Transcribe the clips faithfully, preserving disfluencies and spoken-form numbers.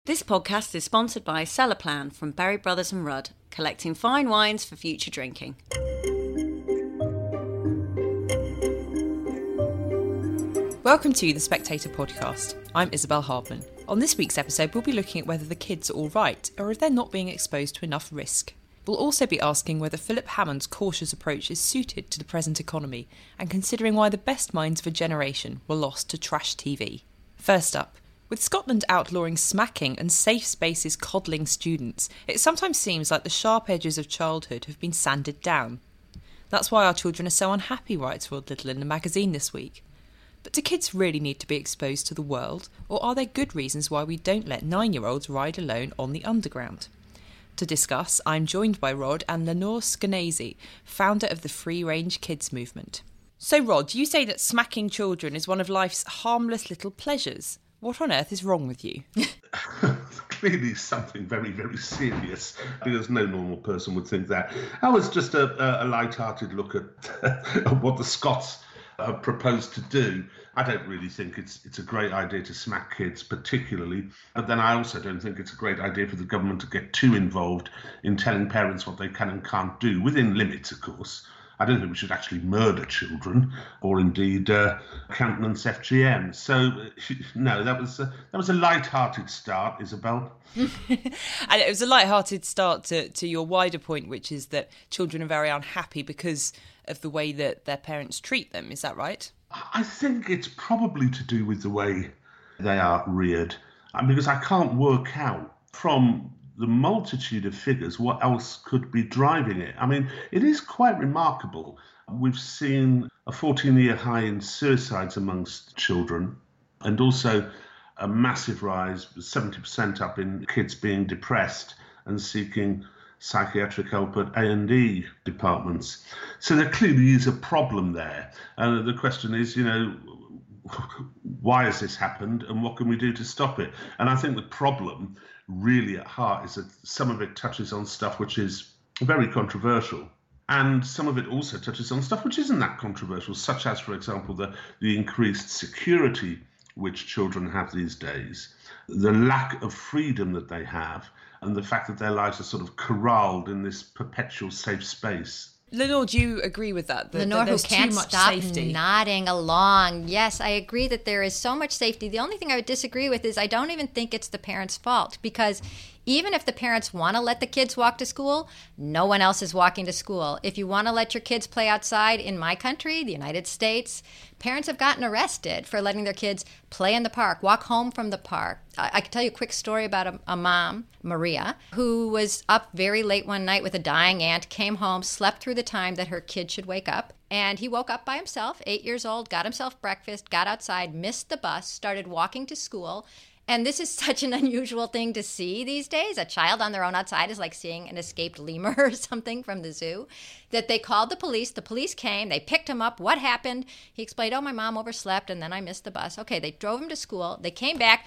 This podcast is sponsored by Cellarplan from Berry Brothers and Rudd, collecting fine wines for future drinking. Welcome to the Spectator podcast. I'm Isabel Hardman. On this week's episode, we'll be looking at whether the kids are all right or if they're not being exposed to enough risk. We'll also be asking whether Philip Hammond's cautious approach is suited to the present economy and considering why the best minds of a generation were lost to trash T V. First up, with Scotland outlawing smacking and safe spaces coddling students, it sometimes seems like the sharp edges of childhood have been sanded down. That's why our children are so unhappy, writes Rod Little in the magazine this week. But do kids really need to be exposed to the world, or are there good reasons why we don't let nine-year-olds ride alone on the underground? To discuss, I'm joined by Rod and Lenore Skenazy, founder of the Free Range Kids movement. So Rod, you say that smacking children is one of life's harmless little pleasures. What on earth is wrong with you? Clearly something very, very serious, because no normal person would think that. That was just a, a, a light-hearted look at, at what the Scots have proposed to do. I don't really think it's it's a great idea to smack kids particularly. And then I also don't think it's a great idea for the government to get too involved in telling parents what they can and can't do, within limits, of course. I don't think we should actually murder children or indeed uh, countenance F G M. So, no, that was a, that was a light-hearted start, Isabel. And it was a light-hearted start to, to your wider point, which is that children are very unhappy because of the way that their parents treat them. Is that right? I think it's probably to do with the way they are reared, because I can't work out from the multitude of figures what else could be driving it. I mean, it is quite remarkable. We've seen a fourteen-year high in suicides amongst children, and also a massive rise, seventy percent up in kids being depressed and seeking psychiatric help at A and E departments. So there clearly is a problem there. And the question is, you know, why has this happened and what can we do to stop it? And I think the problem really at heart is that some of it touches on stuff which is very controversial. And some of it also touches on stuff which isn't that controversial, such as, for example, the, the increased security which children have these days, the lack of freedom that they have, and the fact that their lives are sort of corralled in this perpetual safe space. Lenore, do you agree with that? that Lenore, that who can't too much stop safety? nodding along. Yes, I agree that there is so much safety. The only thing I would disagree with is I don't even think it's the parents' fault, because even if the parents want to let the kids walk to school, no one else is walking to school. If you want to let your kids play outside in my country, the United States, parents have gotten arrested for letting their kids play in the park, walk home from the park. I, I can tell you a quick story about a, a mom, Maria, who was up very late one night with a dying aunt, came home, slept through the time that her kid should wake up. And he woke up by himself, eight years old, got himself breakfast, got outside, missed the bus, started walking to school. And this is such an unusual thing to see these days. A child on their own outside is like seeing an escaped lemur or something from the zoo. That they called the police. The police came. They picked him up. What happened? He explained, oh, my mom overslept and then I missed the bus. Okay, they drove him to school. They came back,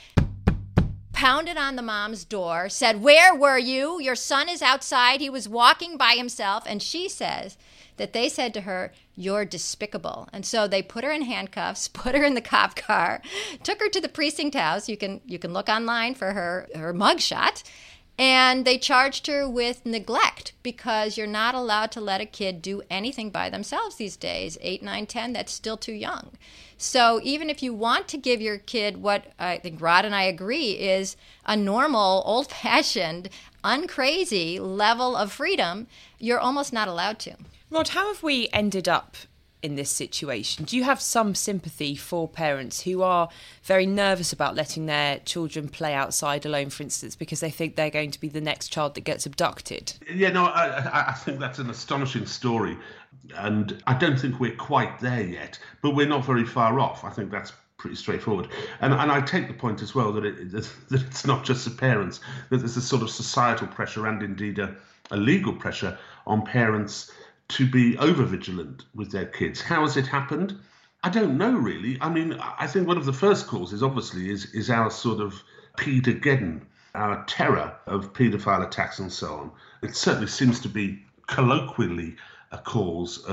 pounded on the mom's door, said, where were you? Your son is outside. He was walking by himself. And she says that they said to her, you're despicable. And so they put her in handcuffs, put her in the cop car, took her to the precinct house. You can you can look online for her, her mugshot. And they charged her with neglect, because you're not allowed to let a kid do anything by themselves these days. Eight, nine, ten, that's still too young. So even if you want to give your kid what I think Rod and I agree is a normal, old-fashioned, uncrazy level of freedom, you're almost not allowed to. Rod, how have we ended up in this situation? Do you have some sympathy for parents who are very nervous about letting their children play outside alone, for instance, because they think they're going to be the next child that gets abducted? Yeah, no, I, I think that's an astonishing story. And I don't think we're quite there yet, but we're not very far off. I think that's pretty straightforward. And and I take the point as well that, it, that it's not just the parents, that there's a sort of societal pressure and indeed a, a legal pressure on parents to be over-vigilant with their kids. How has it happened? I don't know, really. I mean, I think one of the first causes, obviously, is, is our sort of Peter-geddon, our terror of paedophile attacks and so on. It certainly seems to be colloquially a cause of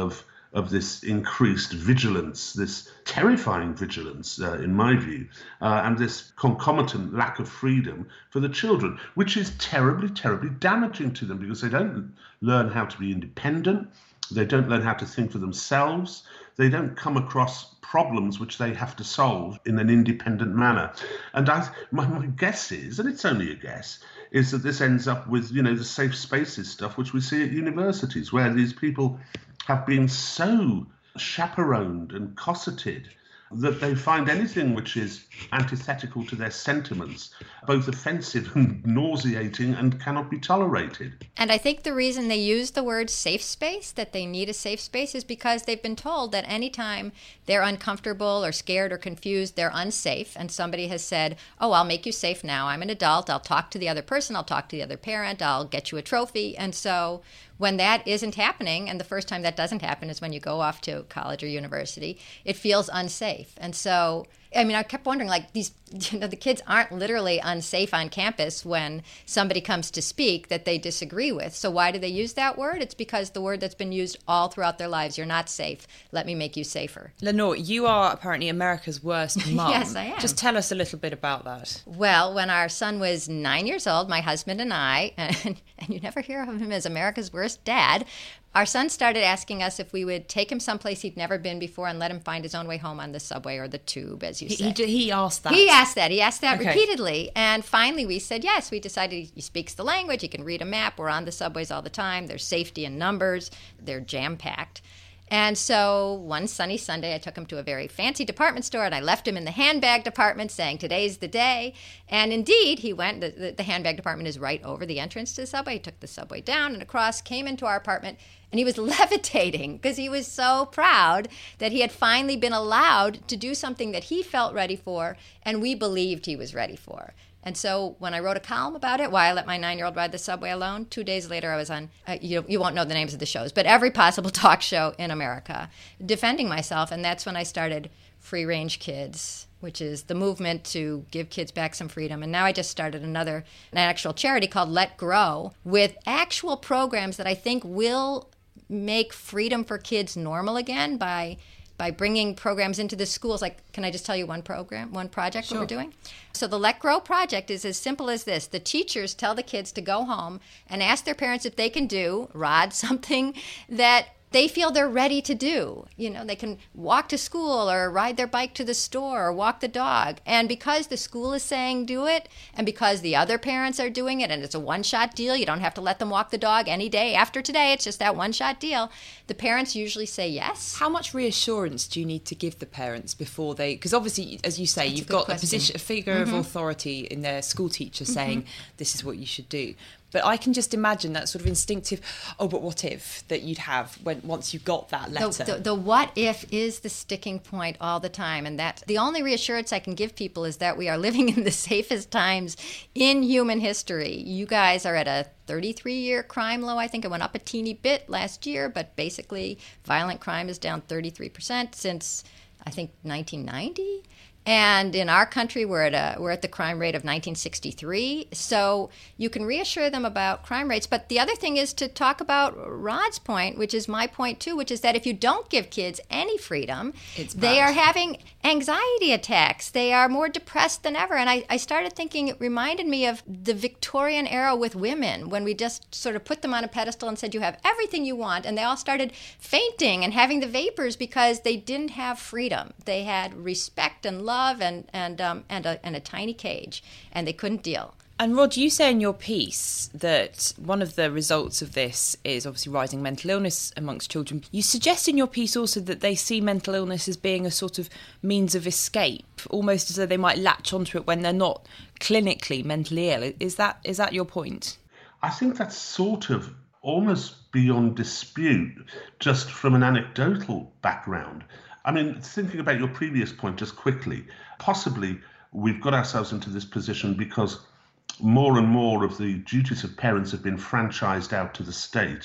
of this increased vigilance, this terrifying vigilance, uh, in my view, uh, and this concomitant lack of freedom for the children, which is terribly, terribly damaging to them because they don't learn how to be independent. They don't learn how to think for themselves. They don't come across problems which they have to solve in an independent manner. And I, my, my guess is, and it's only a guess, is that this ends up with, you know, the safe spaces stuff which we see at universities, where these people have been so chaperoned and cosseted that they find anything which is antithetical to their sentiments both offensive and nauseating and cannot be tolerated. And I think the reason they use the word safe space, that they need a safe space, is because they've been told that anytime they're uncomfortable or scared or confused, they're unsafe. And somebody has said, oh, I'll make you safe now. I'm an adult. I'll talk to the other person. I'll talk to the other parent. I'll get you a trophy. And so when that isn't happening, and the first time that doesn't happen is when you go off to college or university, it feels unsafe. And so, I mean, I kept wondering, like, these, you know, the kids aren't literally unsafe on campus when somebody comes to speak that they disagree with. So why do they use that word? It's because the word that's been used all throughout their lives. You're not safe. Let me make you safer. Lenore, you are apparently America's worst mum. Yes, I am. Just tell us a little bit about that. Well, when our son was nine years old, my husband and I, and, and you never hear of him as America's worst dad, our son started asking us if we would take him someplace he'd never been before and let him find his own way home on the subway or the tube, as you He, say. he, he asked that. He asked that. He asked that Okay. repeatedly. And finally we said yes. We decided he speaks the language. He can read a map. We're on the subways all the time. There's safety in numbers. They're jam-packed. And so one sunny Sunday, I took him to a very fancy department store, and I left him in the handbag department saying, today's the day. And indeed, he went. The, the, the handbag department is right over the entrance to the subway. He took the subway down and across, came into our apartment, and he was levitating because he was so proud that he had finally been allowed to do something that he felt ready for, and we believed he was ready for. And so when I wrote a column about it, why I let my nine-year-old ride the subway alone, two days later I was on, uh, you, you won't know the names of the shows, but every possible talk show in America, defending myself. And that's when I started Free Range Kids, which is the movement to give kids back some freedom. And now I just started another, an actual charity called Let Grow, with actual programs that I think will make freedom for kids normal again by by bringing programs into the schools. Like, can I just tell you one program, one project Sure. that we're doing? So the Let Grow project is as simple as this. The teachers tell the kids to go home and ask their parents if they can do, Rod, something that they feel they're ready to do. You know, they can walk to school or ride their bike to the store or walk the dog. And because the school is saying do it, and because the other parents are doing it, and it's a one-shot deal, you don't have to let them walk the dog any day after today, it's just that one-shot deal, the parents usually say yes. How much reassurance do you need to give the parents before they... Because obviously, as you say, That's a you've good got a, question. position, a figure Mm-hmm. of authority in their school teacher saying, this is what you should do. But I can just imagine that sort of instinctive, oh, but what if, that you'd have when once you got that letter. The, the, the what if is the sticking point all the time. And that the only reassurance I can give people is that we are living in the safest times in human history. You guys are at a thirty-three year crime low. I think it went up a teeny bit last year, but basically violent crime is down thirty-three percent since, I think, nineteen ninety. And in our country, we're at a we're at the crime rate of nineteen sixty-three. So you can reassure them about crime rates. But the other thing is to talk about Rod's point, which is my point too, which is that if you don't give kids any freedom, It's they bad. are having anxiety attacks. They are more depressed than ever. And I, I started thinking it reminded me of the Victorian era with women, when we just sort of put them on a pedestal and said, you have everything you want. And they all started fainting and having the vapors because they didn't have freedom. They had respect and love. Love and and um, and a and a tiny cage, and they couldn't deal. And Rod, you say in your piece that one of the results of this is obviously rising mental illness amongst children. You suggest in your piece also that they see mental illness as being a sort of means of escape, almost as though they might latch onto it when they're not clinically mentally ill. Is that is that your point? I think that's sort of almost beyond dispute, just from an anecdotal background. I mean, thinking about your previous point just quickly, possibly we've got ourselves into this position because more and more of the duties of parents have been franchised out to the state,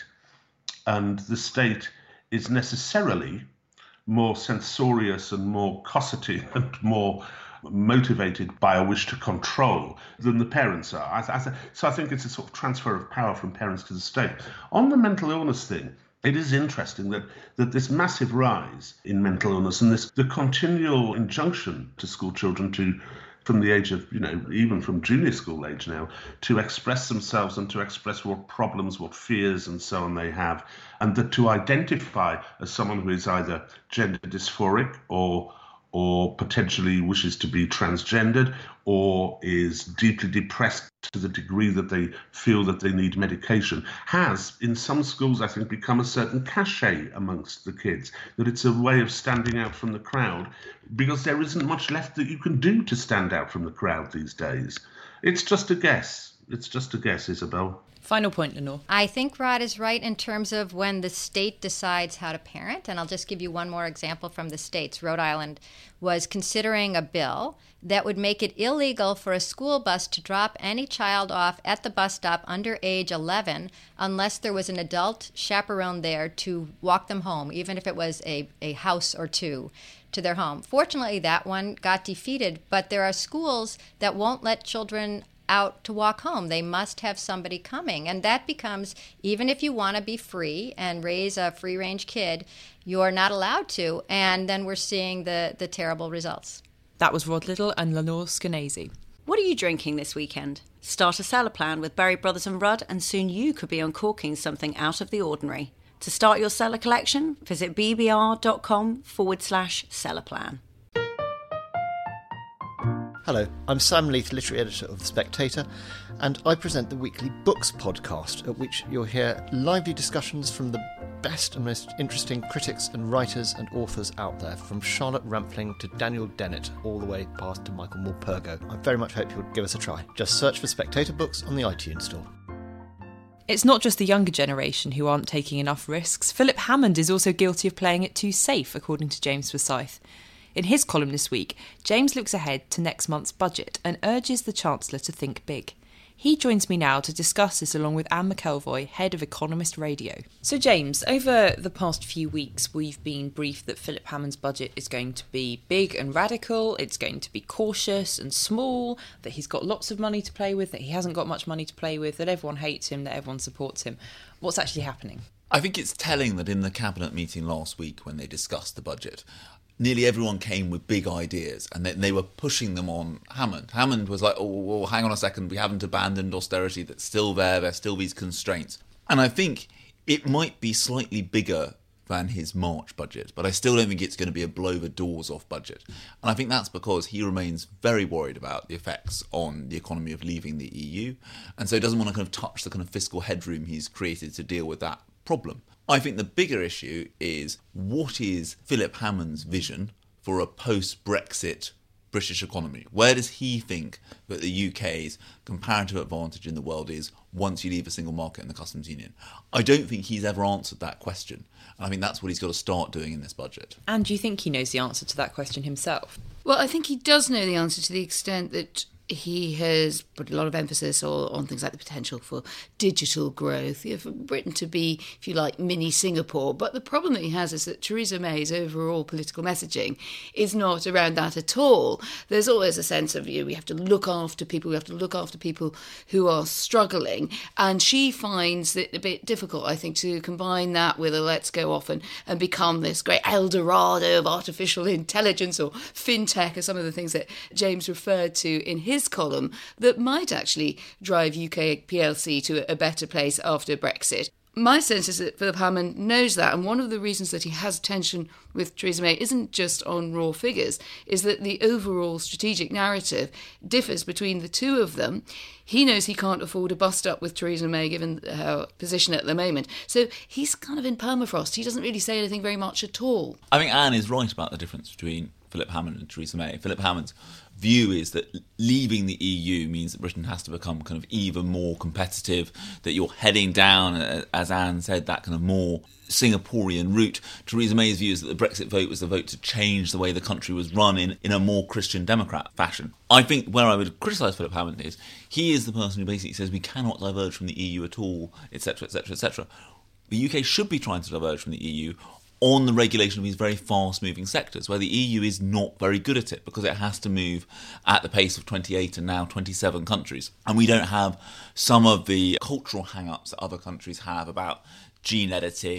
and the state is necessarily more censorious and more cosseting and more motivated by a wish to control than the parents are. I, I, so I think it's a sort of transfer of power from parents to the state. On the mental illness thing, It is interesting that, that this massive rise in mental illness and this the continual injunction to school children to, from the age of, you know, even from junior school age now, to express themselves and to express what problems, what fears and so on they have, and that to identify as someone who is either gender dysphoric or or potentially wishes to be transgendered or is deeply depressed to the degree that they feel that they need medication, has, in some schools, I think, become a certain cachet amongst the kids, that it's a way of standing out from the crowd, because there isn't much left that you can do to stand out from the crowd these days. It's just a guess. It's just a guess, Isabel. Final point, Lenore. I think Rod is right in terms of when the state decides how to parent. And I'll just give you one more example from the states. Rhode Island was considering a bill that would make it illegal for a school bus to drop any child off at the bus stop under age eleven unless there was an adult chaperone there to walk them home, even if it was a, a house or two to their home. Fortunately, that one got defeated, but there are schools that won't let children out to walk home. They must have somebody coming. And that becomes, even if you want to be free and raise a free-range kid, you're not allowed to. And then we're seeing the, the terrible results. That was Rod Little and Lenore Skenazy. What are you drinking this weekend? Start a cellar plan with Berry Brothers and Rudd, and soon you could be uncorking something out of the ordinary. To start your cellar collection, visit bbr.com forward slash cellar plan. Hello, I'm Sam Leith, literary editor of The Spectator, and I present the weekly Books podcast, at which you'll hear lively discussions from the best and most interesting critics and writers and authors out there, from Charlotte Rampling to Daniel Dennett, all the way past to Michael Morpurgo. I very much hope you'll give us a try. Just search for Spectator Books on the iTunes Store. It's not just the younger generation who aren't taking enough risks. Philip Hammond is also guilty of playing it too safe, according to James Forsyth. In his column this week, James looks ahead to next month's budget and urges the Chancellor to think big. He joins me now to discuss this along with Anne McElvoy, head of Economist Radio. So James, over the past few weeks we've been briefed that Philip Hammond's budget is going to be big and radical, it's going to be cautious and small, that he's got lots of money to play with, that he hasn't got much money to play with, that everyone hates him, that everyone supports him. What's actually happening? I think it's telling that in the Cabinet meeting last week when they discussed the budget, nearly everyone came with big ideas and they, they were pushing them on Hammond. Hammond was like, oh, well, hang on a second, we haven't abandoned austerity, that's still there, there's still these constraints. And I think it might be slightly bigger than his March budget, but I still don't think it's going to be a blow the doors off budget. And I think that's because he remains very worried about the effects on the economy of leaving the E U, and so he doesn't want to kind of touch the kind of fiscal headroom he's created to deal with that problem. I think the bigger issue is, what is Philip Hammond's vision for a post-Brexit British economy? Where does he think that the U K's comparative advantage in the world is once you leave a single market in the customs union? I don't think he's ever answered that question. And I think that's what he's got to start doing in this budget. And do you think he knows the answer to that question himself? Well, I think he does know the answer to the extent that he has put a lot of emphasis on, on things like the potential for digital growth, you know, for Britain to be, if you like, mini Singapore. But the problem that he has is that Theresa May's overall political messaging is not around that at all. There's always a sense of, you know, we have to look after people, we have to look after people who are struggling. And she finds it a bit difficult, I think, to combine that with a let's go off and, and become this great El Dorado of artificial intelligence or fintech, or some of the things that James referred to in his his column, that might actually drive U K P L C to a better place after Brexit. My sense is that Philip Hammond knows that, and one of the reasons that he has tension with Theresa May isn't just on raw figures, is that the overall strategic narrative differs between the two of them. He knows he can't afford to bust up with Theresa May given her position at the moment. So he's kind of in permafrost. He doesn't really say anything very much at all. I think Anne is right about the difference between Philip Hammond and Theresa May. Philip Hammond's view is that leaving the E U means that Britain has to become kind of even more competitive, that you're heading down, as Anne said, that kind of more Singaporean route. Theresa May's view is that the Brexit vote was the vote to change the way the country was run in, in a more Christian Democrat fashion. I think where I would criticise Philip Hammond is he is the person who basically says we cannot diverge from the E U at all, et cetera, et cetera, et cetera. The U K should be trying to diverge from the E U on the regulation of these very fast-moving sectors, where the E U is not very good at it because it has to move at the pace of twenty-eight and now twenty-seven countries. And we don't have some of the cultural hang-ups that other countries have about gene editing,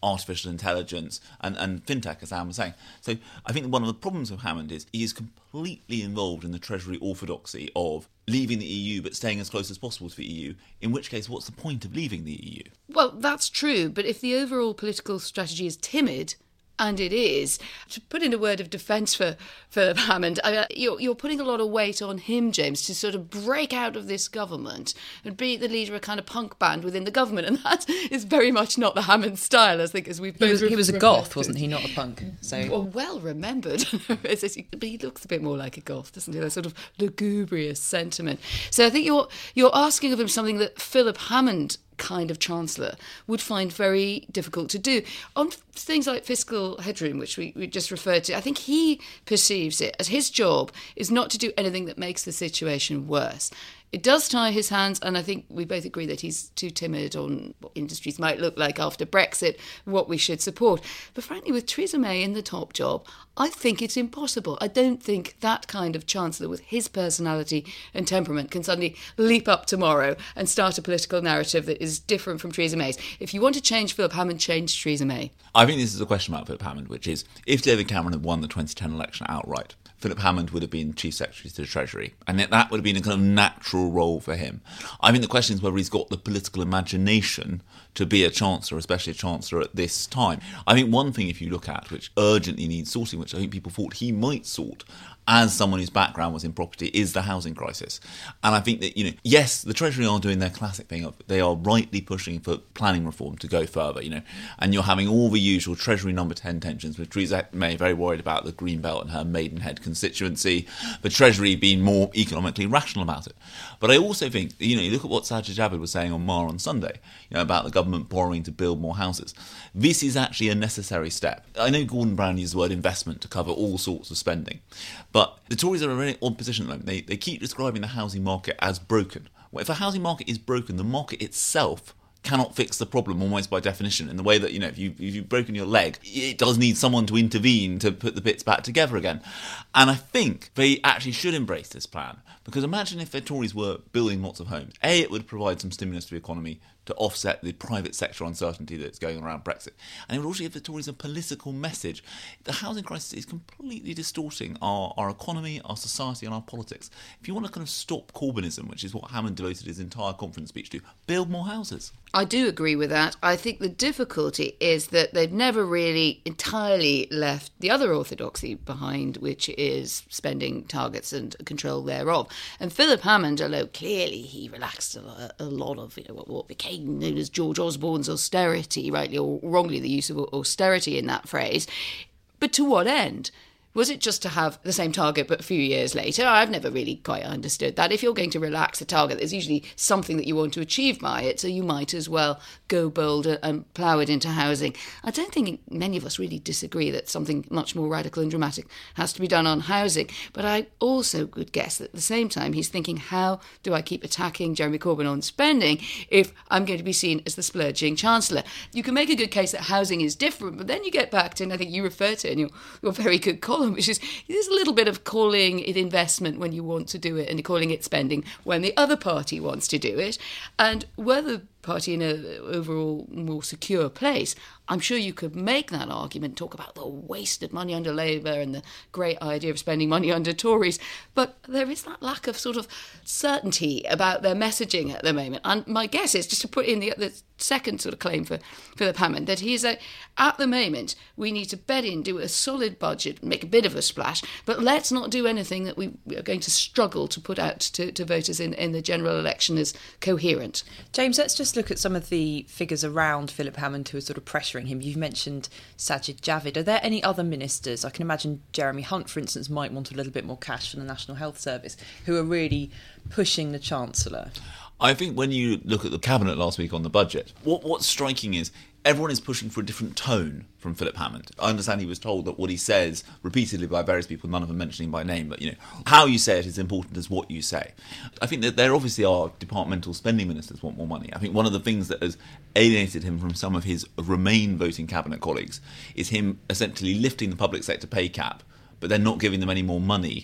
artificial intelligence and, and fintech, as Anne was saying. So I think one of the problems with Hammond is he is completely involved in the Treasury orthodoxy of leaving the E U but staying as close as possible to the E U, in which case what's the point of leaving the E U? Well, that's true, but if the overall political strategy is timid, and it is, to put in a word of defence for Philip Hammond, I, you're, you're putting a lot of weight on him, James, to sort of break out of this government and be the leader of a kind of punk band within the government, and that is very much not the Hammond style, I think, as we've both He was, he was a reflected. goth, wasn't he, not a punk? So Well, well remembered. But he looks a bit more like a goth, doesn't he? That sort of lugubrious sentiment. So I think you're you're asking of him something that Philip Hammond kind of chancellor would find very difficult to do. On things like fiscal headroom, which we, we just referred to, I think he perceives it as his job is not to do anything that makes the situation worse. It does tie his hands, and I think we both agree that he's too timid on what industries might look like after Brexit, what we should support. But frankly, with Theresa May in the top job, I think it's impossible. I don't think that kind of chancellor with his personality and temperament can suddenly leap up tomorrow and start a political narrative that is different from Theresa May's. If you want to change Philip Hammond, change Theresa May. I think this is a question about Philip Hammond, which is, if David Cameron had won the twenty ten election outright, Philip Hammond would have been Chief Secretary to the Treasury, and that would have been a kind of natural role for him. I think the question is whether he's got the political imagination to be a Chancellor, especially a Chancellor at this time. I think one thing, if you look at, which urgently needs sorting, which I think people thought he might sort, as someone whose background was in property, is the housing crisis. And I think that, you know, yes, the Treasury are doing their classic thing of they are rightly pushing for planning reform to go further, you know, and you're having all the usual Treasury number ten tensions, with Theresa May very worried about the Green Belt and her Maidenhead constituency, the Treasury being more economically rational about it. But I also think, you know, you look at what Sajid Javid was saying on Mar on Sunday, you know, about the government borrowing to build more houses. This is actually a necessary step. I know Gordon Brown used the word investment to cover all sorts of spending, but the Tories are in a very odd position at the moment. They, they keep describing the housing market as broken. Well, if the housing market is broken, the market itself cannot fix the problem almost by definition, in the way that, you know, if, you, if you've broken your leg, it does need someone to intervene to put the bits back together again. And I think they actually should embrace this plan, because imagine if the Tories were building lots of homes. A, it would provide some stimulus to the economy to offset the private sector uncertainty that's going around Brexit. And it would also give the Tories a political message. The housing crisis is completely distorting our, our economy, our society and our politics. If you want to kind of stop Corbynism, which is what Hammond devoted his entire conference speech to, build more houses. I do agree with that. I think the difficulty is that they've never really entirely left the other orthodoxy behind, which is spending targets and control thereof. And Philip Hammond, although clearly he relaxed a, a lot of, you know, what, what became known as George Osborne's austerity, rightly or wrongly the use of austerity in that phrase, but to what end? Was it just to have the same target but a few years later? I've never really quite understood that. If you're going to relax a target, there's usually something that you want to achieve by it, so you might as well go bold and plough it into housing. I don't think many of us really disagree that something much more radical and dramatic has to be done on housing, but I also would guess that at the same time he's thinking, how do I keep attacking Jeremy Corbyn on spending if I'm going to be seen as the splurging Chancellor? You can make a good case that housing is different, but then you get back to, and I think you refer to in your, your very good column, which is there's a little bit of calling it investment when you want to do it and calling it spending when the other party wants to do it. And whether party in an overall more secure place, I'm sure you could make that argument, talk about the wasted money under Labour and the great idea of spending money under Tories, but there is that lack of sort of certainty about their messaging at the moment. And my guess is, just to put in the, the second sort of claim for Philip Hammond, that he's a, at the moment, we need to bed in, do a solid budget, make a bit of a splash, but let's not do anything that we are going to struggle to put out to, to voters in, in the general election as coherent. James, let's just look at some of the figures around Philip Hammond who are sort of pressuring him. You've mentioned Sajid Javid. Are there any other ministers? I can imagine Jeremy Hunt, for instance, might want a little bit more cash from the National Health Service, who are really pushing the Chancellor. I think when you look at the Cabinet last week on the budget, what what's striking is everyone is pushing for a different tone from Philip Hammond. I understand he was told that what he says repeatedly by various people, none of them mentioning by name, but, you know, how you say it is important as what you say. I think that there obviously are departmental spending ministers want more money. I think one of the things that has alienated him from some of his Remain voting Cabinet colleagues is him essentially lifting the public sector pay cap, but then not giving them any more money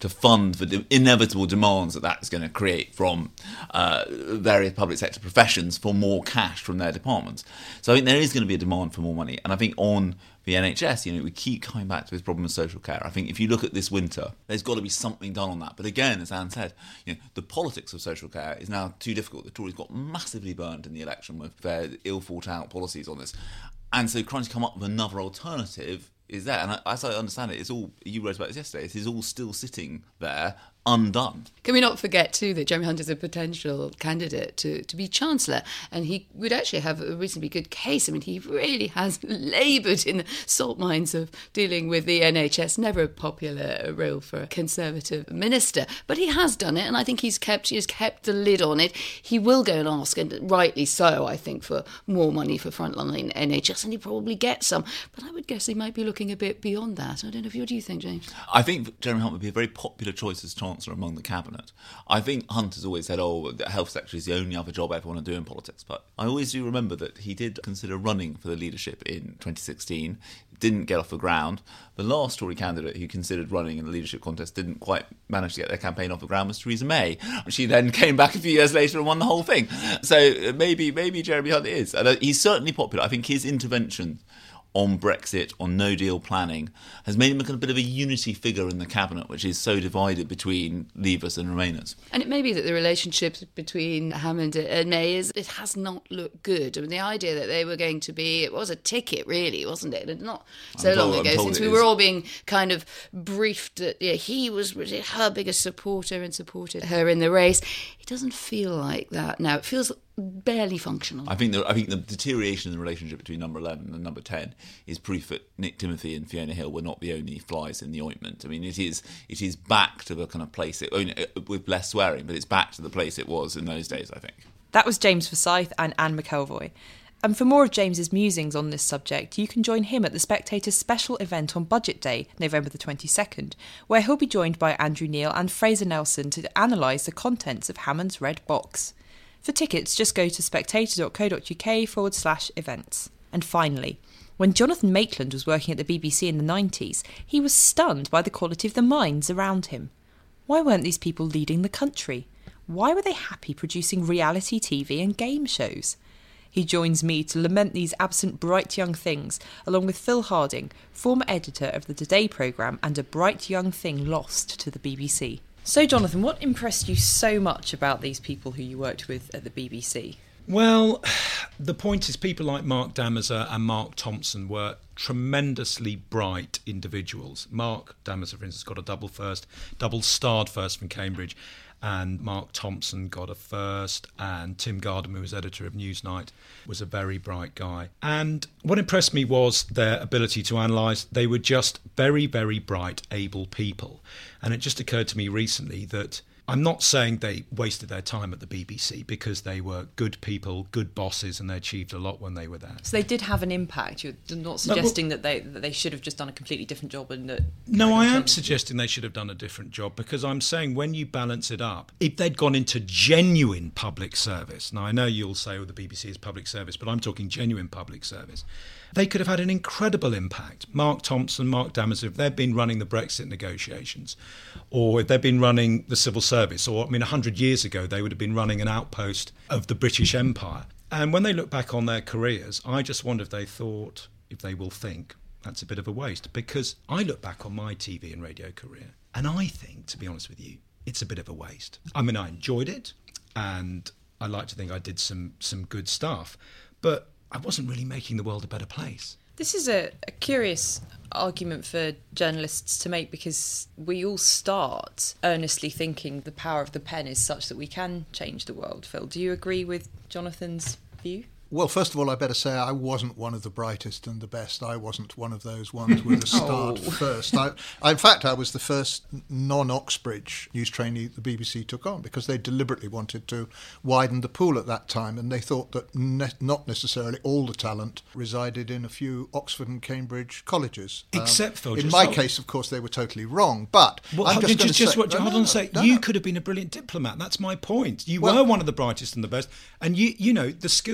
to fund for the inevitable demands that that's going to create from uh, various public sector professions for more cash from their departments. So I think there is going to be a demand for more money. And I think on the N H S, you know, we keep coming back to this problem of social care. I think if you look at this winter, there's got to be something done on that. But again, as Anne said, you know, the politics of social care is now too difficult. The Tories got massively burned in the election with their ill thought out policies on this. And so trying to come up with another alternative is there. And as I understand it, it's all, you wrote about this yesterday, it is all still sitting there undone. Can we not forget too that Jeremy Hunt is a potential candidate to, to be Chancellor, and he would actually have a reasonably good case. I mean, he really has laboured in the salt mines of dealing with the N H S, never a popular role for a Conservative minister, but he has done it, and I think he's kept he has kept the lid on it. He will go and ask, and rightly so, I think, for more money for frontline N H S, and he probably get some, but I would guess he might be looking a bit beyond that. I don't know if you, what do you think, James? I think Jeremy Hunt would be a very popular choice as Chancellor among the cabinet. I think Hunt has always said, oh, the health secretary is the only other job I ever want to do in politics, but I always do remember that he did consider running for the leadership in twenty sixteen, didn't get off the ground. The last Tory candidate who considered running in the leadership contest didn't quite manage to get their campaign off the ground was Theresa May. She then came back a few years later and won the whole thing. So maybe maybe Jeremy Hunt is. And he's certainly popular. I think his intervention on Brexit, on no-deal planning, has made him a bit of a unity figure in the cabinet, which is so divided between Leavers and Remainers. And it may be that the relationship between Hammond and May is, it has not looked good. I mean, the idea that they were going to be, it was a ticket, really, wasn't it? And not so I'm long told, ago, since we is. were all being kind of briefed that yeah, he was her biggest supporter and supported her in the race. It doesn't feel like that now. It feels barely functional. I think the, I think the deterioration in the relationship between number eleven and number ten is proof that Nick Timothy and Fiona Hill were not the only flies in the ointment. I mean, it is it is back to the kind of place, it, with less swearing, but it's back to the place it was in those days, I think. That was James Forsyth and Anne McElvoy. And for more of James's musings on this subject, you can join him at the Spectator's special event on Budget Day, November the twenty-second, where he'll be joined by Andrew Neil and Fraser Nelson to analyse the contents of Hammond's Red Box. For tickets, just go to spectator.co.uk forward slash events. And finally, when Jonathan Maitland was working at the B B C in the nineties, he was stunned by the quality of the minds around him. Why weren't these people leading the country? Why were they happy producing reality T V and game shows? He joins me to lament these absent bright young things, along with Phil Harding, former editor of the Today programme and a bright young thing lost to the B B C. So, Jonathan, what impressed you so much about these people who you worked with at the B B C? Well, the point is people like Mark Damaser and Mark Thompson were tremendously bright individuals. Mark Damaser, for instance, got a double first, double starred first from Cambridge, and Mark Thompson got a first, and Tim Gardner, who was editor of Newsnight, was a very bright guy. And what impressed me was their ability to analyse. They were just very, very bright, able people. And it just occurred to me recently that I'm not saying they wasted their time at the B B C, because they were good people, good bosses, and they achieved a lot when they were there. So they did have an impact. You're not suggesting no, well, that they that they should have just done a completely different job. And that No, I am suggesting they should have done a different job, because I'm saying when you balance it up, if they'd gone into genuine public service, now I know you'll say, oh, the B B C is public service, but I'm talking genuine public service, they could have had an incredible impact. Mark Thompson, Mark Damaser, if they'd been running the Brexit negotiations, or if they'd been running the civil service, or, I mean, one hundred years ago, they would have been running an outpost of the British Empire. And when they look back on their careers, I just wonder if they thought, if they will think, that's a bit of a waste. Because I look back on my T V and radio career, and I think, to be honest with you, it's a bit of a waste. I mean, I enjoyed it, and I like to think I did some some good stuff, but I wasn't really making the world a better place. This is a, a curious argument for journalists to make, because we all start earnestly thinking the power of the pen is such that we can change the world. Phil, do you agree with Jonathan's view? Well, first of all, I better say I wasn't one of the brightest and the best. I wasn't one of those ones with a start oh. first. I, I, in fact, I was the first non-Oxbridge news trainee the B B C took on, because they deliberately wanted to widen the pool at that time, and they thought that ne- not necessarily all the talent resided in a few Oxford and Cambridge colleges. Except, Phil, um, in just my hold- case, of course, they were totally wrong. But well, I'm just, just, just say, what, no, hold no, on no, a sec. no, you no. could have been a brilliant diplomat. That's my point. You Well, were one of the brightest and the best, and you, you know, the skills that you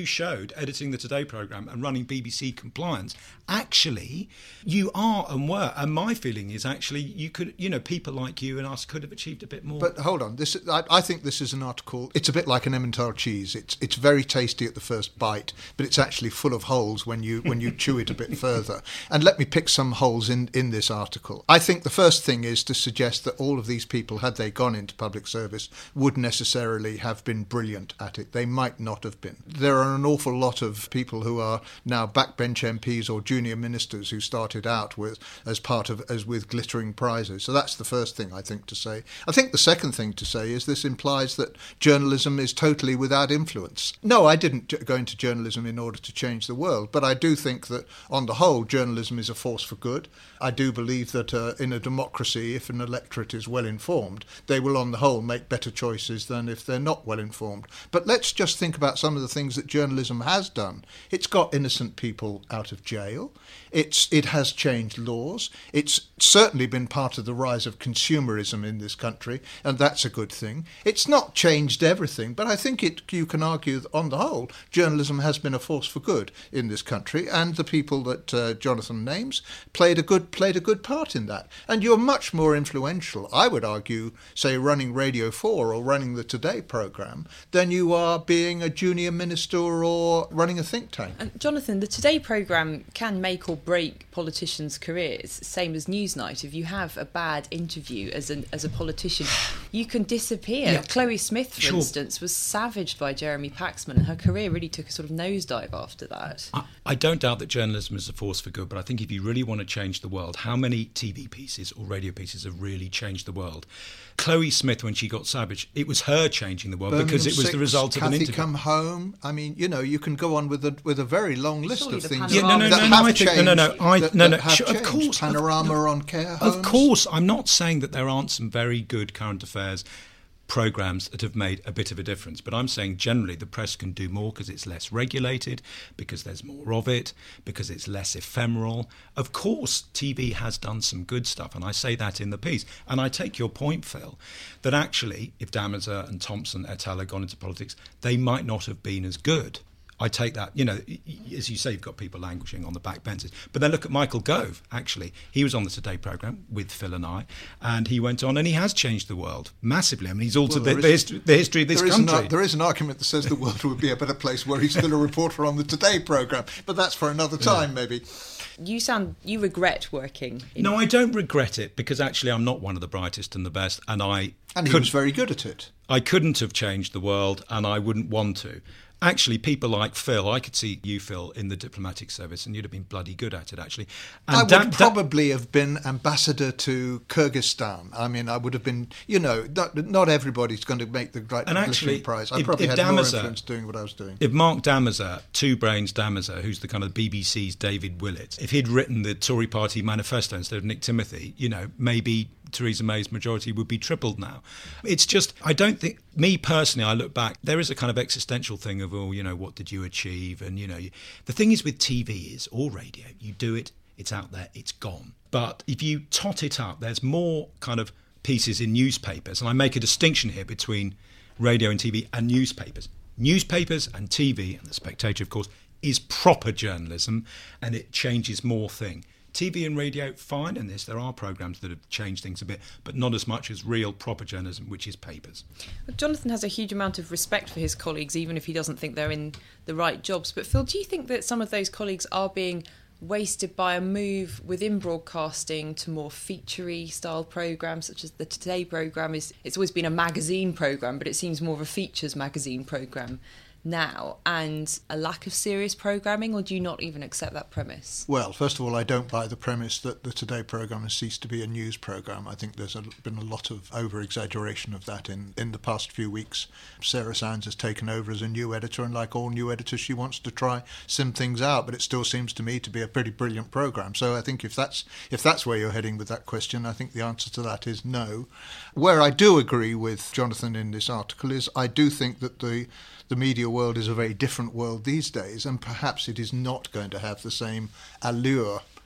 you showed editing the Today programme and running B B C Compliance, actually you are and were. And my feeling is actually you could, you know, people like you and us could have achieved a bit more. But hold on, this I, I think this is an article, it's a bit like an Emmental cheese. It's it's very tasty at the first bite, but it's actually full of holes when you when you chew it a bit further. And let me pick some holes in, in this article. I think the first thing is to suggest that all of these people, had they gone into public service, would necessarily have been brilliant at it. They might not have been. There are an awful lot of people who are now backbench M Ps or junior ministers who started out with as part of as with glittering prizes. So that's the first thing I think to say. I think the second thing to say is this implies that journalism is totally without influence. No, I didn't go into journalism in order to change the world, but I do think that on the whole journalism is a force for good. I do believe that uh, in a democracy, if an electorate is well informed, they will on the whole make better choices than if they're not well informed. But let's just think about some of the things that journalism has done. It's got innocent people out of jail. It's it has changed laws. It's certainly been part of the rise of consumerism in this country, and that's a good thing. It's not changed everything, but I think it you can argue that on the whole, journalism has been a force for good in this country, and the people that uh, Jonathan names played a good played a good part in that. And you're much more influential, I would argue, say running Radio four or running the Today programme, than you are being a junior minister or running a think tank. And Jonathan, the Today programme can make or break politicians' careers, same as Newsnight. If you have a bad interview as an as a politician, you can disappear. Yeah. Chloe Smith, for Sure. instance, was savaged by Jeremy Paxman, and her career really took a sort of nosedive after that. I, I don't doubt that journalism is a force for good, but I think if you really want to change the world, how many T V pieces or radio pieces have really changed the world? Chloe Smith, when she got savaged, it was her changing the world because it was the result of an Cathy interview. Come Home. I mean, you know, you can go on with a with a very long list Surely of the things. Yeah, no, no, that no, no, have I think- no, no, no, changed, I- that- no, that no, have sure, of changed. course, of- Panorama no, on care homes. Of course, I'm not saying that there aren't some very good current affairs programmes that have made a bit of a difference, but I'm saying generally the press can do more because it's less regulated, because there's more of it, because it's less ephemeral. Of course, T V has done some good stuff, and I say that in the piece. And I take your point, Phil, that actually if Damazer and Thompson et al. Had gone into politics, they might not have been as good. I take that, you know, as you say, you've got people languishing on the back benches. But then look at Michael Gove, actually. He was on the Today programme with Phil and I, and he went on and he has changed the world massively. I mean, he's altered Well, the, there the, is- history, the history of this There is, country. an, ar- there is an argument that says the world would be a better place were he still a reporter on the Today programme, but that's for another time, maybe. You sound, you regret working in... No, I don't regret it because actually I'm not one of the brightest and the best, and I And he could- was very good at it. I couldn't have changed the world, and I wouldn't want to. Actually, people like Phil, I could see you, Phil, in the diplomatic service, and you'd have been bloody good at it, actually. And I would Dan- Dan- probably have been ambassador to Kyrgyzstan. I mean, I would have been, you know, not, not everybody's going to make the right And glittering actually, prize. I if- probably if had more Damazer- influence doing what I was doing. If Mark Damazer, Two Brains Damazer, who's the kind of B B C's David Willett, if he'd written the Tory Party manifesto instead of Nick Timothy, you know, maybe Theresa May's majority would be tripled now. It's just, I don't think, me personally, I look back, there is a kind of existential thing of, oh, you know, what did you achieve? And, you know, you, the thing is with T V is, or radio, you do it, it's out there, it's gone. But if you tot it up, there's more kind of pieces in newspapers, and I make a distinction here between radio and T V and newspapers. Newspapers and T V, and The Spectator, of course, is proper journalism, and it changes more thing. T V and radio, fine, and this there are programmes that have changed things a bit, but not as much as real proper journalism, which is papers. Jonathan has a huge amount of respect for his colleagues, even if he doesn't think they're in the right jobs. But Phil, do you think that some of those colleagues are being wasted by a move within broadcasting to more featurey style programmes, such as the Today programme? Is it's always been a magazine programme, but it seems more of a features magazine programme now, and a lack of serious programming, or do you not even accept that premise? Well, first of all, I don't buy the premise that the Today programme has ceased to be a news programme. I think there's a, been a lot of over-exaggeration of that in, in the past few weeks. Sarah Sands has taken over as a new editor, and like all new editors, she wants to try some things out, but it still seems to me to be a pretty brilliant programme. So I think if that's if that's where you're heading with that question, I think the answer to that is no. Where I do agree with Jonathan in this article is I do think that the the media world is a very different world these days, and perhaps it is not going to have the same allure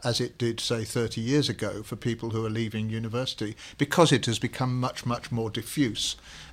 as it did, say, thirty years ago for people who are leaving university, because it has become much, much more diffuse.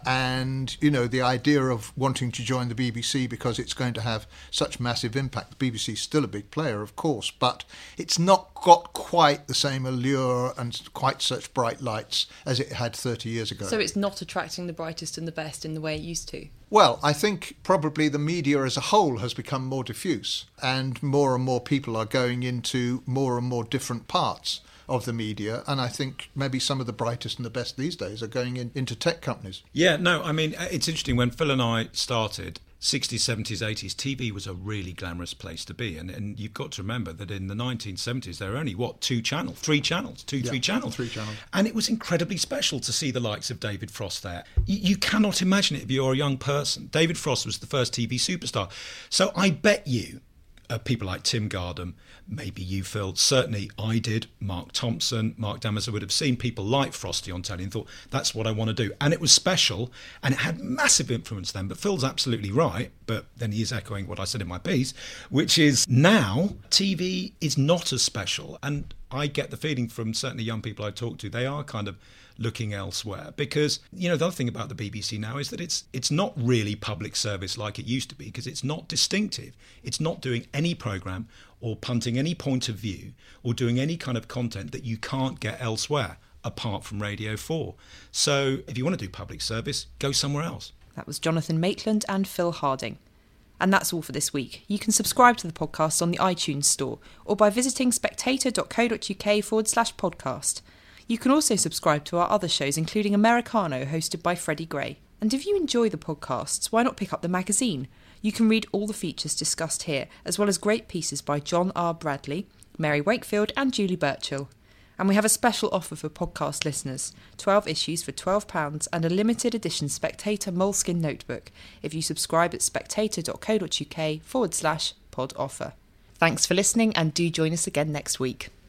And, you know, the idea of wanting to join the B B C because it's going to have such massive impact. The B B C is still a big player, of course, but it's not got quite the same allure and quite such bright lights as it had thirty years ago. So it's not attracting the brightest and the best in the way it used to? Well, I think probably the media as a whole has become more diffuse, and more and more people are going into more and more different parts of the media, and I think maybe some of the brightest and the best these days are going in, into tech companies. Yeah, no, I mean, it's interesting. When Phil and I started, sixties, seventies, eighties, T V was a really glamorous place to be. And, and you've got to remember that in the nineteen seventies, there were only, what, two channels, three channels, two, yeah, three channels. Three channels. And it was incredibly special to see the likes of David Frost there. You, you cannot imagine it if you're a young person. David Frost was the first T V superstar. So I bet you, Uh, people like Tim Gardam, maybe you, Phil, certainly I did, Mark Thompson, Mark Damaser would have seen people like Frosty on telly and thought, that's what I want to do. And it was special, and it had massive influence then. But Phil's absolutely right, but then he is echoing what I said in my piece, which is now T V is not as special. And I get the feeling from certainly young people I talk to, they are kind of looking elsewhere, because, you know, the other thing about the B B C now is that it's it's not really public service like it used to be, because it's not distinctive. It's not doing any programme or punting any point of view or doing any kind of content that you can't get elsewhere apart from Radio four. So if you want to do public service, go somewhere else. That was Jonathan Maitland and Phil Harding. And that's all for this week. You can subscribe to the podcast on the iTunes store or by visiting spectator.co.uk forward slash podcast. You can also subscribe to our other shows, including Americano, hosted by Freddie Gray. And if you enjoy the podcasts, why not pick up the magazine? You can read all the features discussed here, as well as great pieces by John R. Bradley, Mary Wakefield and Julie Birchall. And we have a special offer for podcast listeners, twelve issues for twelve pounds and a limited edition Spectator Moleskin notebook if you subscribe at spectator.co.uk forward slash pod offer. Thanks for listening, and do join us again next week.